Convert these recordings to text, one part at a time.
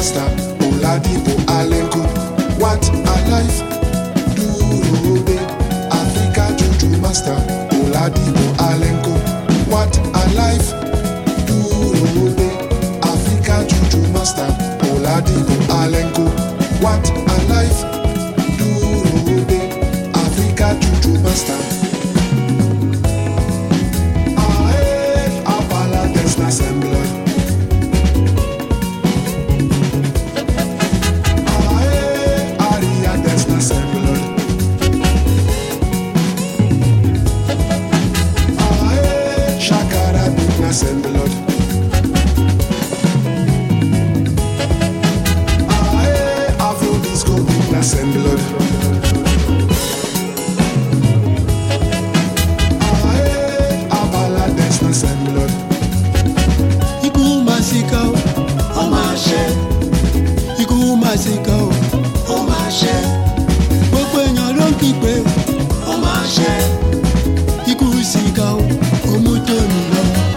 master, Oladipo Alenko. What a life, Duro Africa Juju master, Oladipo Alenko. What a life, Duro Africa Juju master, Oladipo Alenko. What a life, Duro Africa Juju master. And blood. I feel this cold weakness and blood. I baladness and blood. Iku masika o ma ṣe. Iku masika o ma ṣe. Gbogbo èèyàn ló ń kígbe o ma ṣe. Iku sika o mú tèmi lọ.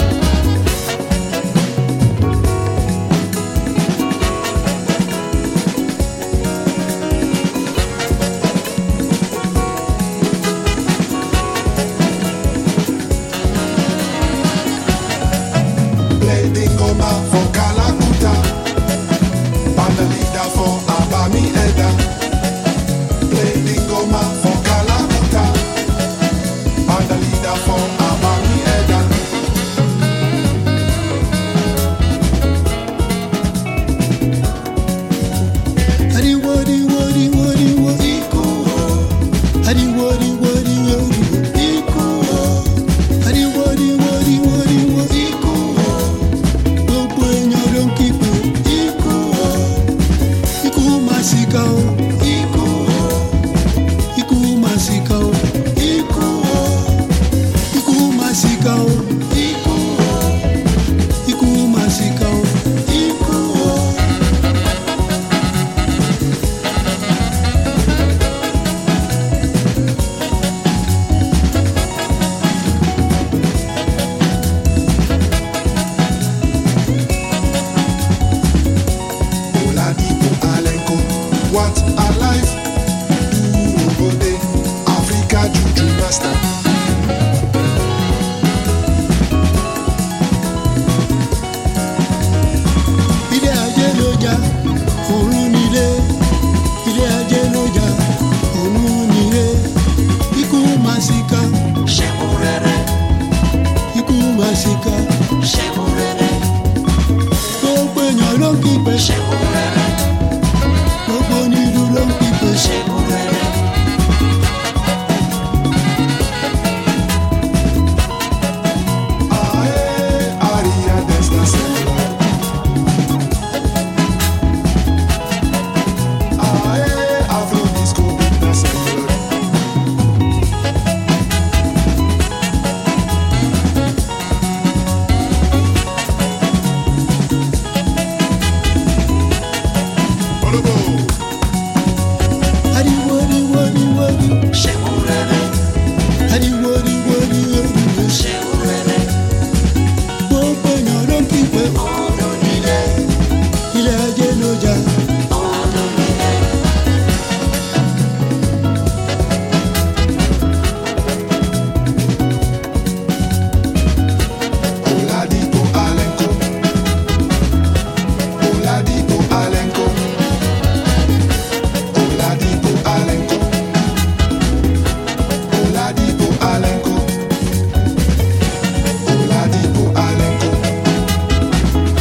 For Kalakuta, band leader for Abami Eda. Play the goma for Kalakuta, band leader for Abami Eda. Adi wodi wodi wodi wodi iko. Adi wodi wodi wodi iko. Adi wodi wodi wodi wodi iko. Masika o, iku masika o, iku masika o, iku masika o, Oladipo Alenko. What a life, Duro Africa Juju master. ilé ajé ló jà, ọ̀run nílé. Ilé ajé ló jà, ọ̀run nílé. Ikú masika, ṣẹ́kù rere, ikú masika. ṣẹ́kù rere, Gbogbo èèyàn ló ń kígbe, ṣẹ́kù rere, gbogbo onílù ló ń kígbe. ṣẹ́kù rere. Aria Desna Sembla. Afro Disco Bigna Sembla. Adi wodi wodi wodi, Ṣẹ́kù rere, adi wodi wodi wodi. ṣẹ́kù rere, Gbogbo èèyàn ló ń kígbe, ọ̀nà nílé, ilé ajé ló jà. ọ̀nà nílé. Oladipo Alenko. Oladipo Alenko. Oladipo Alenko. Oladipo Alenko. Oladipo Alenko.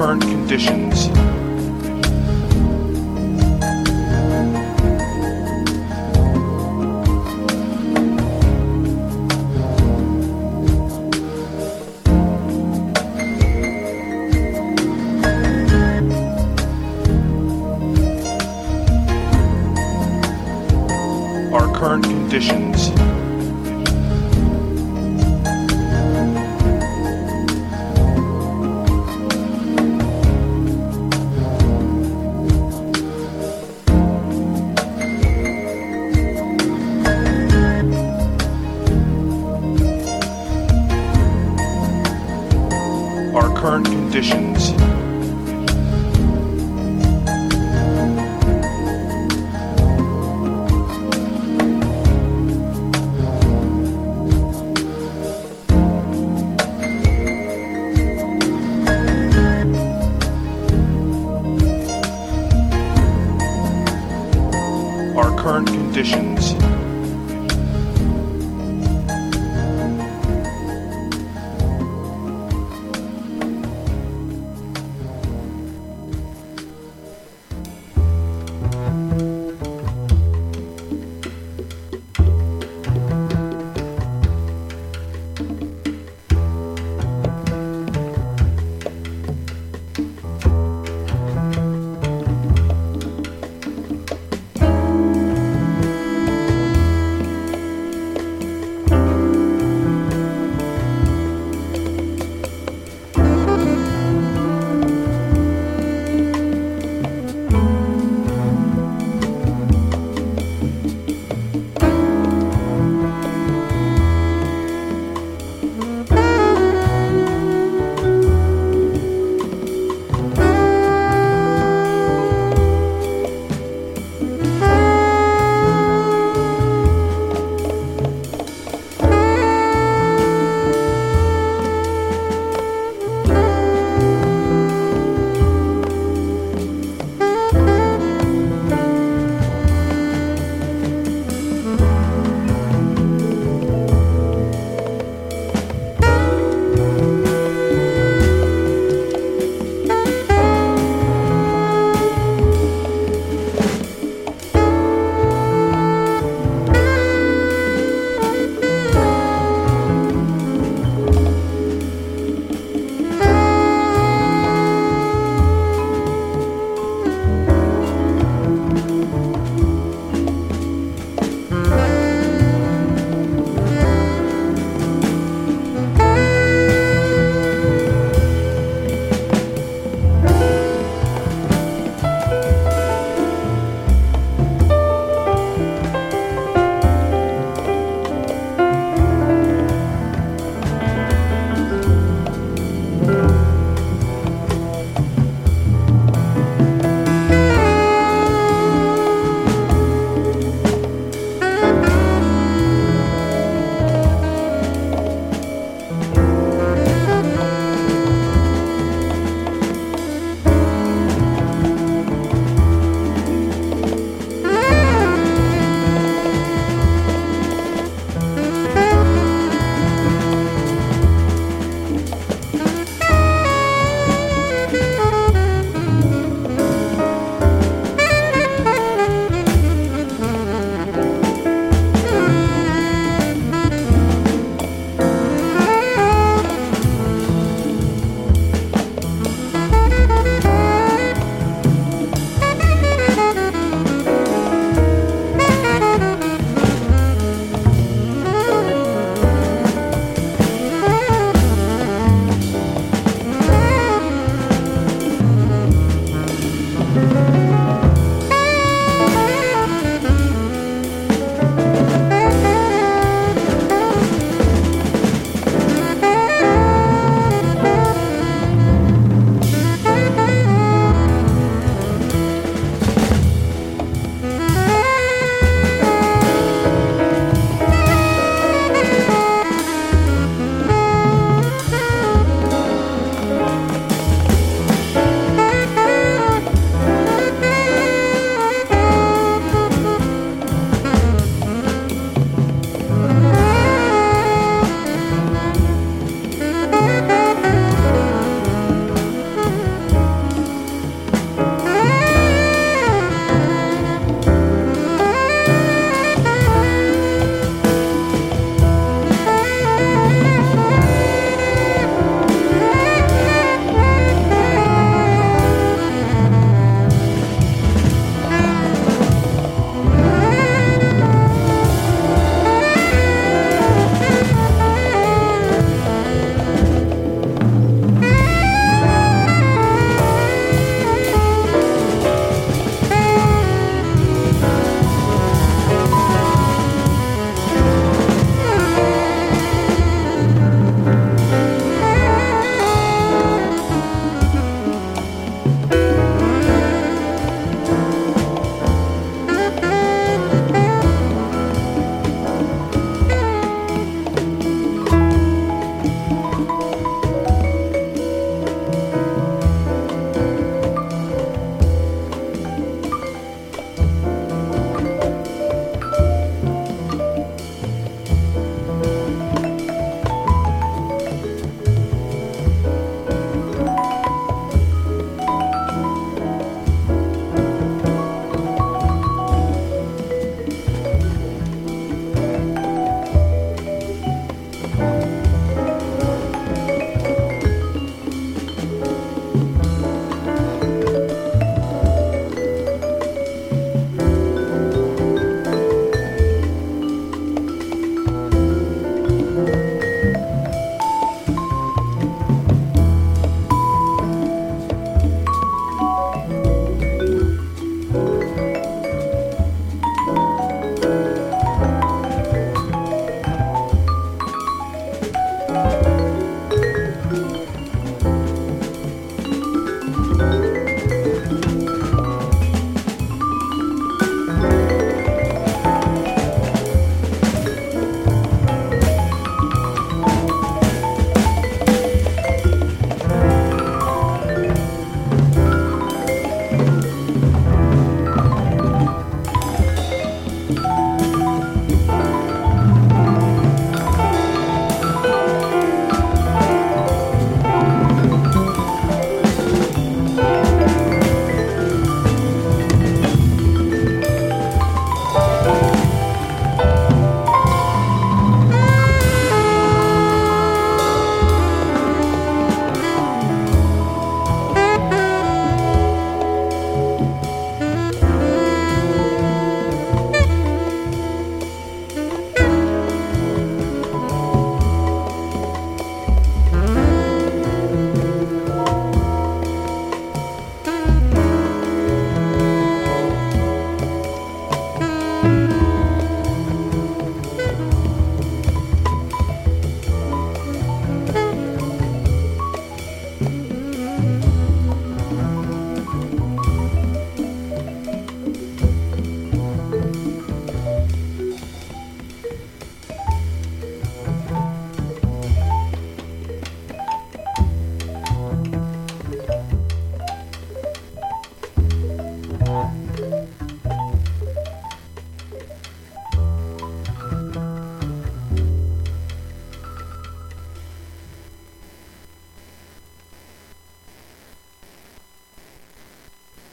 current conditions. Our current conditions. Our current conditions. Our current conditions.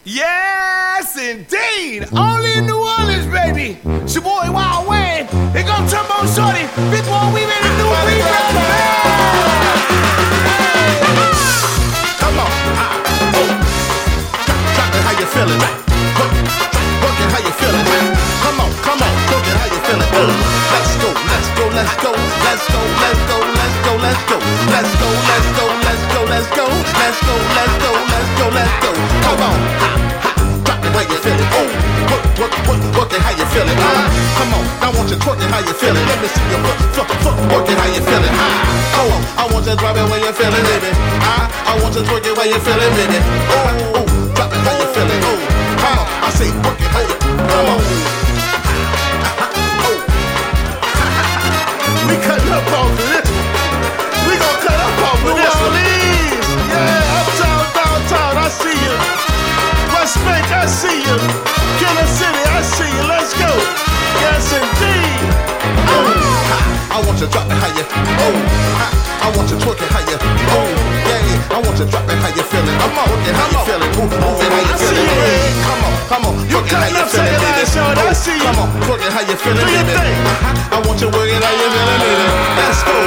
Yes, indeed. Only in New Orleans, baby. It's your boy Wild Wayne. Here comes Trombone Shorty. Big boy, we made a new beat. Come on. Drop it, how you feeling? Work it, how you feeling? Come on. Work it, how you feeling? Let's go. Let's go. Come on. Drop it, how you feeling? Work it, how you feeling? Come on. I want you twerk it, how you feeling? Let me see your foot. Work it, how you feeling? Come on. I want you drop it where you feeling, baby. I want you twerk it where you feeling, baby. Oh, drop it, how you feeling? Oh, come on. I say work it, how you? Come on. We cutting up off of this. We gon' cut up off of this. New Orleans, yeah, uptown, downtown, I see you. West Bank, I see you. Killer City, I see you. Let's go. Yes, indeed. I want you to drop it, how you? I want you to twerk it, how you? Yeah. I want you to drop it, how you feeling? I'm on, work it, how you feeling? Move it, how you feeling? Come on, you cutting up, say it last show. I see you. Come on, twerk it, how you feeling, baby? I want you to work it, how you feeling, baby? Let's go.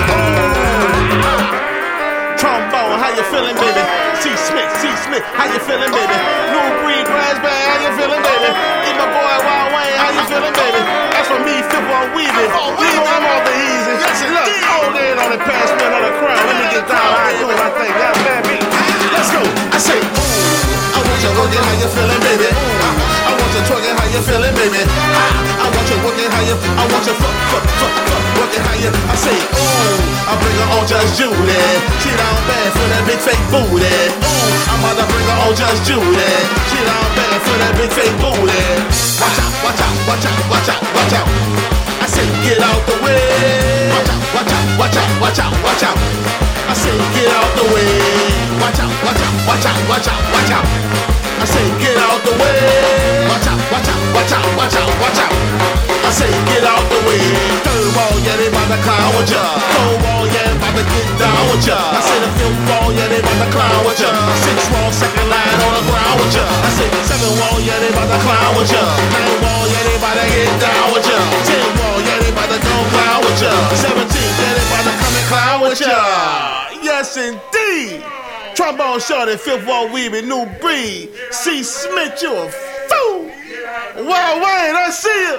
Trombone, how you feeling, baby? C. Smith, how you feeling, baby? New Breed, Raspberry, how you feeling, baby? Get my boy Wild Wayne, how you feeling, baby? That's for me, Fifth on Weaving. You know I'm all the easy. Look, hold in on it, pass me another crown. Let me get down, I do what I think. That's bad beat. Let's go. I say, I want you working, how you feeling, baby? I want you twerking, how you feeling, baby? I want you working, how you? I want you working, how you? I say, I bring her on Just Judy. She down bad for that big fake booty. I'm about to bring her on Just Judy. She down bad for that big fake booty. Watch out. I say, get out the way. Watch out. I say, get out the way. Watch out. I say, get out the way. Watch out. I say, get out the way. Third wall, yeah, they bout to clown with ya. Fourth wall, yeah, bout to get down with ya. I say the fifth wall, yeah, they bout to clown with ya. Sixth wall, second line on the ground with ya. I say seventh wall, yeah, they bout to clown with ya. Ninth wall, yeah, they bout to get down with ya. 10th wall, yeah, they bout to go clown with ya. 17th, yeah, they bout to come and clown with ya. Yes, indeed. Trombone Shorty, Fifth Wall Weaving, New Breed. C. Smith, you a fool. Wild Wayne, I see you.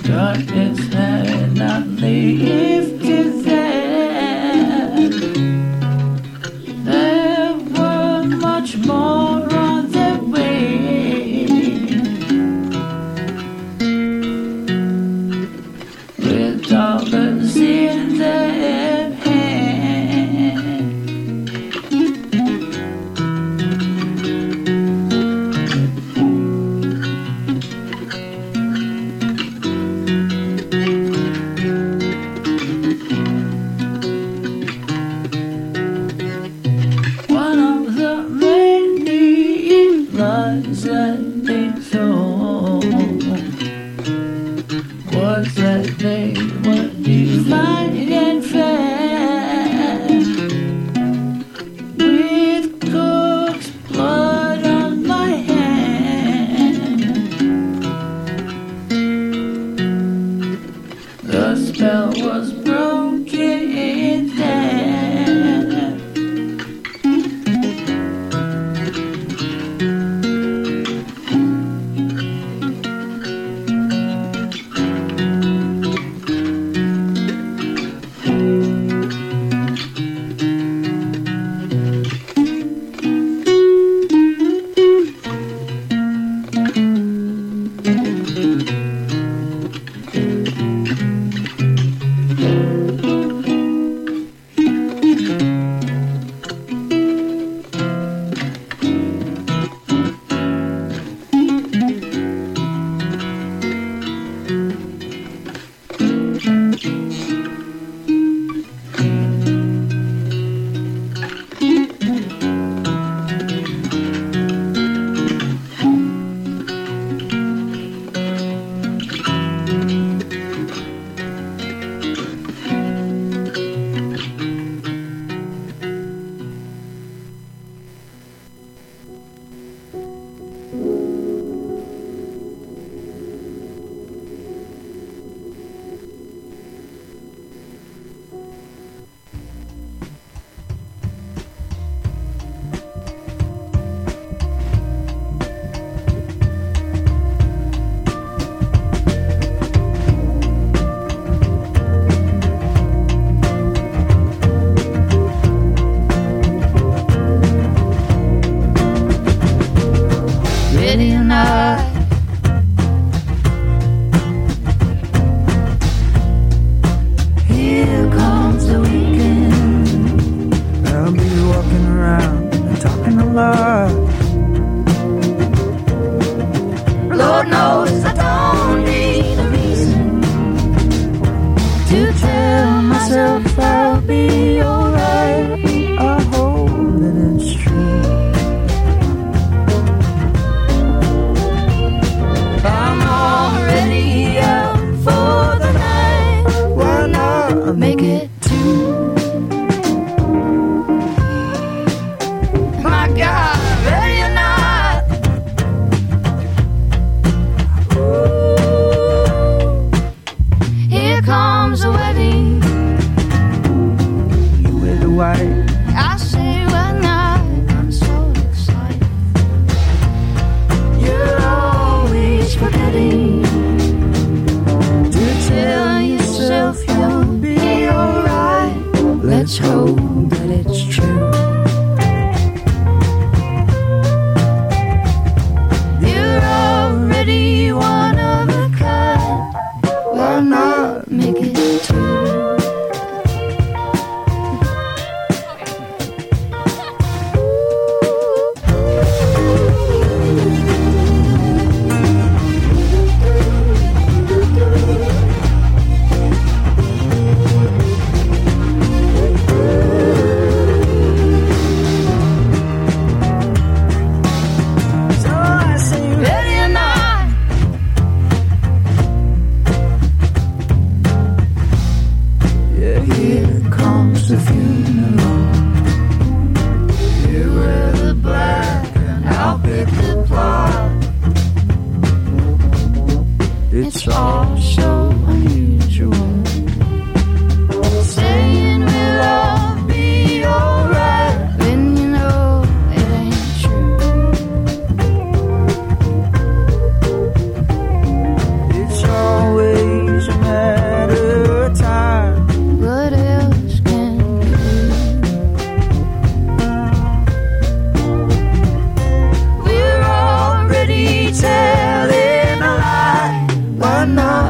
darkness had not lifted there. There were much more on their way, with dollars in their hand. One of the many lies that they told was that they were divine and fair, with cook's blood on my hand. The spell was broken there. Ready or not, here comes the weekend. I'll be walking around and talking a lot. Lord knows I don't need a reason to tell myself I'll be alright. I hope that it's true. I'm already out for the night. Why not Make it two. My God, ready or not. Ooh, here comes the wedding. you wear the white? I say why not? I'm so excited. You're always forgetting to tell yourself you'll be alright. Let's hope that it's true. You're already one of a kind. Why not make it two? So I say, Ready or not. yeah, here comes the funeral. You wear the black and I'll pick the plot. It's It's all so